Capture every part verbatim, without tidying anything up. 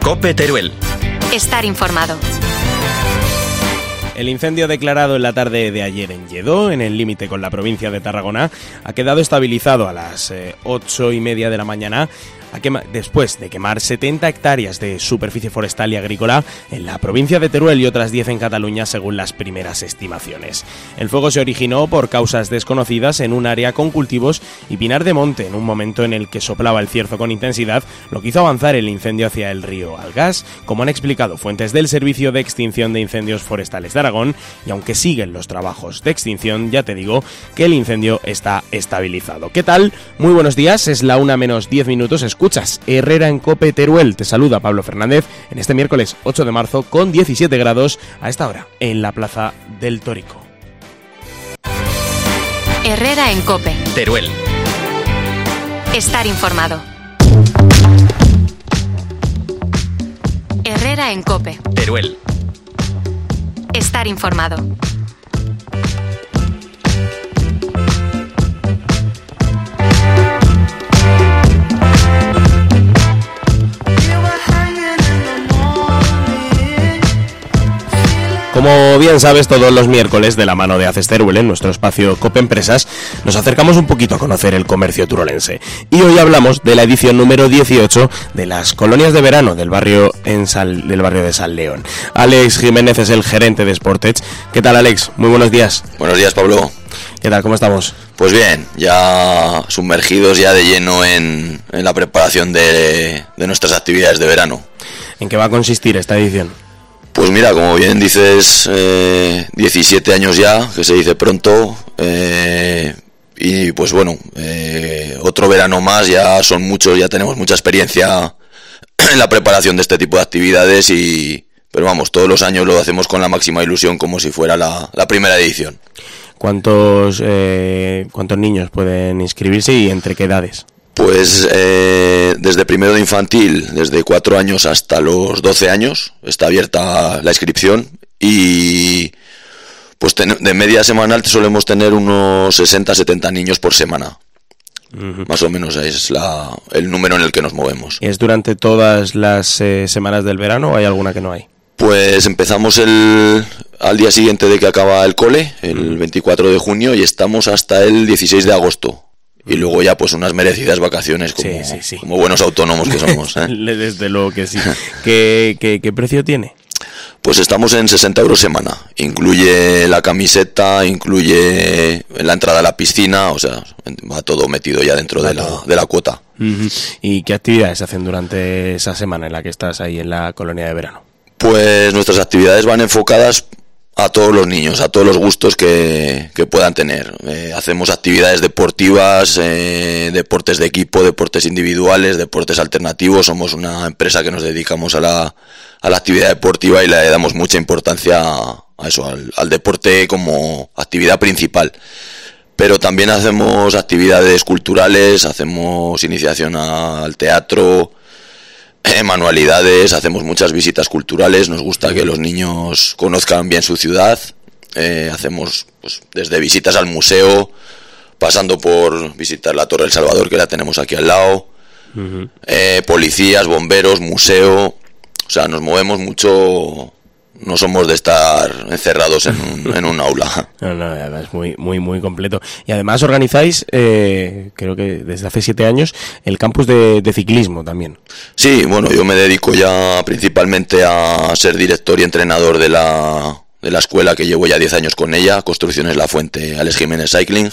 COPE Teruel. Estar informado. El incendio declarado en la tarde de ayer en Lledó, en el límite con la provincia de Tarragona, ha quedado estabilizado a las eh, ocho y media de la mañana, a quema- después de quemar setenta hectáreas de superficie forestal y agrícola en la provincia de Teruel y otras diez en Cataluña, según las primeras estimaciones. El fuego se originó por causas desconocidas en un área con cultivos y pinar de monte, en un momento en el que soplaba el cierzo con intensidad, lo que hizo avanzar el incendio hacia el río Algás, como han explicado fuentes del Servicio de Extinción de Incendios Forestales de Aragón, y aunque siguen los trabajos de extinción, ya te digo que el incendio está estabilizado. ¿Qué tal? Muy buenos días, es la una menos diez minutos, escuchas Herrera en COPE Teruel. Te saluda Pablo Fernández en este miércoles ocho de marzo con diecisiete grados a esta hora en la Plaza del Tórico. Herrera en COPE Teruel. Estar informado. Herrera en COPE Teruel. Estar informado. Como bien sabes, todos los miércoles, de la mano de Aces Teruel, en nuestro espacio COPE Empresas, nos acercamos un poquito a conocer el comercio turolense. Y hoy hablamos de la edición número dieciocho de las colonias de verano del barrio, en Sal, del barrio de San León. Alex Jiménez es el gerente de Sportech. ¿Qué tal, Alex? Muy buenos días. Buenos días, Pablo. ¿Qué tal? ¿Cómo estamos? Pues bien, ya sumergidos ya de lleno en, en la preparación de, de nuestras actividades de verano. ¿En qué va a consistir esta edición? Pues mira, como bien dices, eh, diecisiete años ya, que se dice pronto, eh, y pues bueno, eh, otro verano más, ya son muchos, ya tenemos mucha experiencia en la preparación de este tipo de actividades, y pero vamos, todos los años lo hacemos con la máxima ilusión, como si fuera la, la primera edición. ¿Cuántos, eh, ¿Cuántos niños pueden inscribirse y entre qué edades? Pues eh, desde primero de infantil, desde cuatro años hasta los doce años, está abierta la inscripción, y pues ten, de media semanal solemos tener unos sesenta a setenta niños por semana. Uh-huh. Más o menos es la, el número en el que nos movemos. ¿Y es durante todas las eh, semanas del verano o hay alguna que no hay? Pues empezamos el al día siguiente de que acaba el cole, el veinticuatro de junio, y estamos hasta el dieciséis de agosto. Y luego ya pues unas merecidas vacaciones como, sí, sí, sí. como buenos autónomos que somos, ¿eh? Desde luego que sí. ¿Qué, qué, ¿Qué precio tiene? Pues estamos en sesenta euros semana. Incluye la camiseta, incluye la entrada a la piscina, o sea, va todo metido ya dentro de la, de la cuota. Uh-huh. ¿Y qué actividades se hacen durante esa semana en la que estás ahí en la colonia de verano? Pues nuestras actividades van enfocadas a todos los niños, a todos los gustos que, que puedan tener. Eh, hacemos actividades deportivas, eh, deportes de equipo, deportes individuales, deportes alternativos. Somos una empresa que nos dedicamos a la, a la actividad deportiva y le damos mucha importancia a, a eso, al, al deporte como actividad principal. Pero también hacemos actividades culturales, hacemos iniciación al teatro, Eh, manualidades, hacemos muchas visitas culturales, nos gusta que los niños conozcan bien su ciudad, eh, hacemos pues, desde visitas al museo, pasando por visitar la Torre del Salvador, que la tenemos aquí al lado, uh-huh. eh, policías, bomberos, museo, o sea, nos movemos mucho, no somos de estar encerrados en un, en un aula. No, no, es muy, muy, muy completo. Y además organizáis, eh, creo que desde hace siete años, el campus de, de ciclismo también. Sí, bueno, yo me dedico ya principalmente a ser director y entrenador de la, de la escuela, que llevo ya diez años con ella, Construcciones La Fuente, Alex Jiménez Cycling.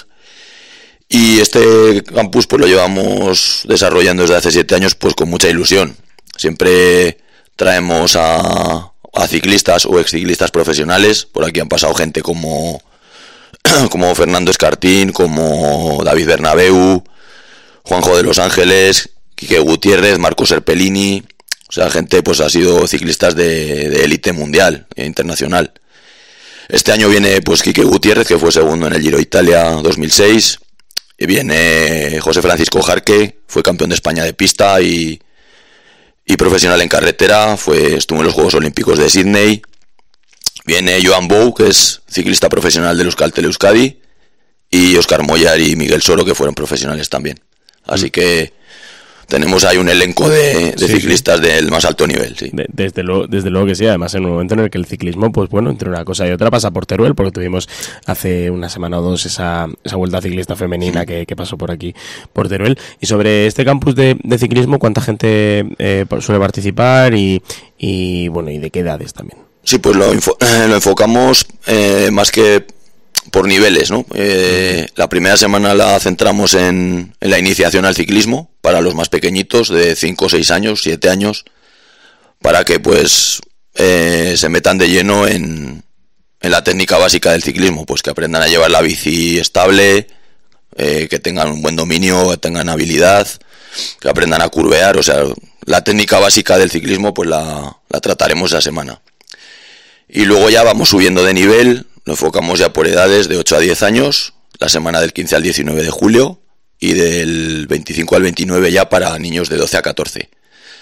Y este campus pues lo llevamos desarrollando desde hace siete años pues con mucha ilusión. Siempre traemos a... a ciclistas o exciclistas profesionales. Por aquí han pasado gente como como Fernando Escartín, como David Bernabeu, Juanjo de Los Ángeles, Quique Gutiérrez, Marco Serpellini, o sea, gente pues ha sido ciclistas de, de élite mundial e internacional. Este año viene pues Quique Gutiérrez, que fue segundo en el Giro Italia dos mil seis, y viene José Francisco Jarque, fue campeón de España de pista y y profesional en carretera, fue estuvo en los Juegos Olímpicos de Sydney. Viene Joan Bou, que es ciclista profesional del Euskaltel Euskadi, y Óscar Mollar y Miguel Soro, que fueron profesionales también. Así mm. que tenemos ahí un elenco de, de sí, ciclistas sí. del más alto nivel, sí. De, desde, lo, desde luego que sí, además en un momento en el que el ciclismo, pues bueno, entre una cosa y otra pasa por Teruel, porque tuvimos hace una semana o dos esa, esa vuelta ciclista femenina sí. que, que pasó por aquí, por Teruel. Y sobre este campus de, de ciclismo, ¿cuánta gente eh, suele participar y, y bueno, y de qué edades también? Sí, pues lo, info, eh, lo enfocamos eh, más que por niveles, ¿no? Eh, la primera semana la centramos en, en la iniciación al ciclismo para los más pequeñitos de cinco, seis años, siete años, para que pues eh, se metan de lleno en, en la técnica básica del ciclismo, pues que aprendan a llevar la bici estable, eh, que tengan un buen dominio, que tengan habilidad, que aprendan a curvear, o sea, la técnica básica del ciclismo pues la, la trataremos esa semana. Y luego ya vamos subiendo de nivel. Nos enfocamos ya por edades de ocho a diez años, la semana del quince al diecinueve de julio y del veinticinco al veintinueve ya para niños de doce a catorce.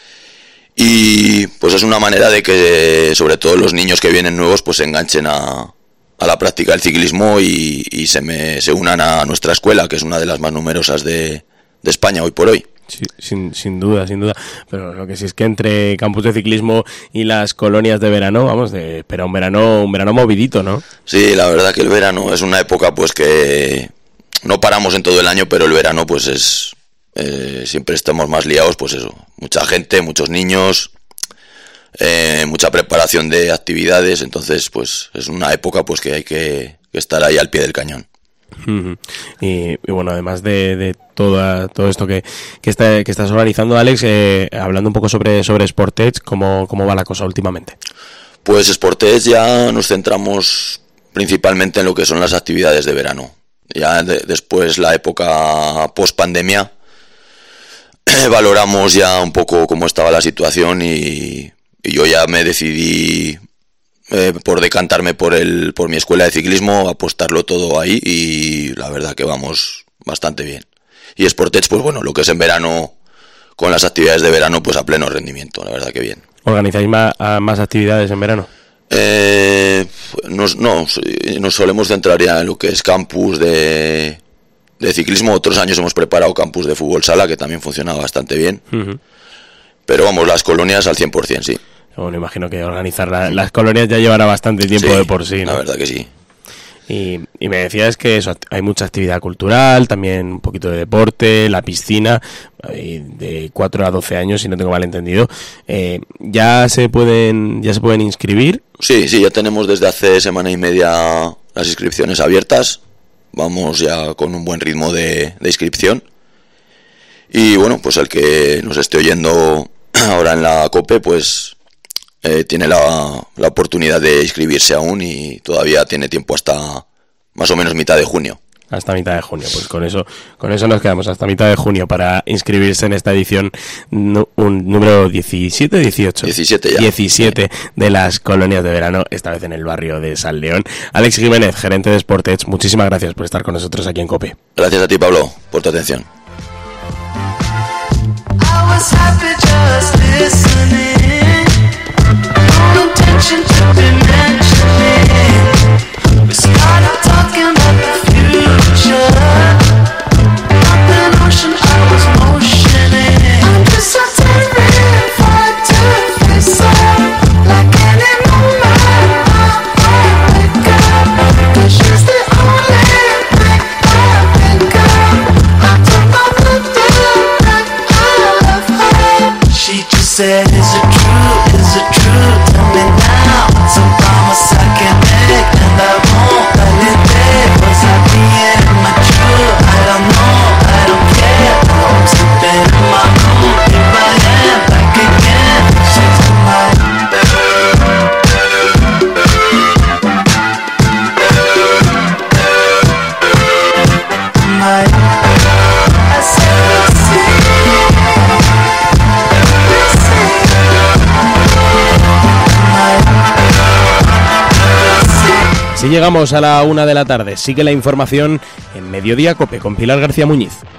Y pues es una manera de que sobre todo los niños que vienen nuevos pues se enganchen a, a la práctica del ciclismo y, y se, me, se unan a nuestra escuela, que es una de las más numerosas de, de España hoy por hoy. Sí, sin, sin duda, sin duda. Pero lo que sí es que entre campus de ciclismo y las colonias de verano, vamos, de, pero un verano, un verano movidito, ¿no? Sí, la verdad que el verano es una época pues que no paramos en todo el año, pero el verano pues es eh, siempre estamos más liados, pues eso, mucha gente, muchos niños, eh, mucha preparación de actividades, entonces pues es una época pues que hay que, que estar ahí al pie del cañón. Uh-huh. Y, y bueno, además de, de toda, todo esto que, que, está, que estás organizando, Alex, eh, hablando un poco sobre, sobre Sportech, ¿cómo, ¿cómo va la cosa últimamente? Pues Sportech ya nos centramos principalmente en lo que son las actividades de verano. Ya de, después la época post pandemia valoramos ya un poco cómo estaba la situación y, y yo ya me decidí Eh, por decantarme por el por mi escuela de ciclismo, apostarlo todo ahí y la verdad que vamos bastante bien. Y Sportech, pues bueno, lo que es en verano, con las actividades de verano, pues a pleno rendimiento, la verdad que bien. ¿Organizáis más, más actividades en verano? Eh, nos, no, nos solemos centrar ya en lo que es campus de, de ciclismo. Otros años hemos preparado campus de fútbol sala, que también funciona bastante bien. Uh-huh. Pero vamos, las colonias al cien por ciento, sí. Bueno, imagino que organizar la, las colonias ya llevará bastante tiempo sí, de por sí, ¿no? La verdad que sí. Y, y me decías que eso, hay mucha actividad cultural, también un poquito de deporte, la piscina, de cuatro a doce años, si no tengo mal entendido. Eh, ¿ya se pueden ya se pueden inscribir? Sí, sí, ya tenemos desde hace semana y media las inscripciones abiertas. Vamos ya con un buen ritmo de, de inscripción. Y bueno, pues el que nos esté oyendo ahora en la COPE, pues Eh, tiene la, la oportunidad de inscribirse aún y todavía tiene tiempo hasta más o menos mitad de junio. Hasta mitad de junio, pues con eso con eso nos quedamos, hasta mitad de junio para inscribirse en esta edición no, un número diecisiete, dieciocho diecisiete ya. diecisiete sí. De las colonias de verano, esta vez en el barrio de San León. Alex Jiménez, gerente de Sportech, muchísimas gracias por estar con nosotros aquí en COPE. Gracias a ti, Pablo, por tu atención. I was happy just listening. Intention to be mentioning. We started talking about the future. Up an ocean I was motioning. I'm just so terrified to face it. Like any moment I wake up. 'Cause she's the only thing I think of. I told my mother that I love her. She just said, is it true, is it true? Tell me now, some promise I can make, and I won't validate. Was I being immature? I don't know, I don't care. I'm sleeping in my room, here I am, back again. She's in my my I said we'll see. Si llegamos a la una de la tarde, sigue la información en Mediodía COPE con Pilar García Muñiz.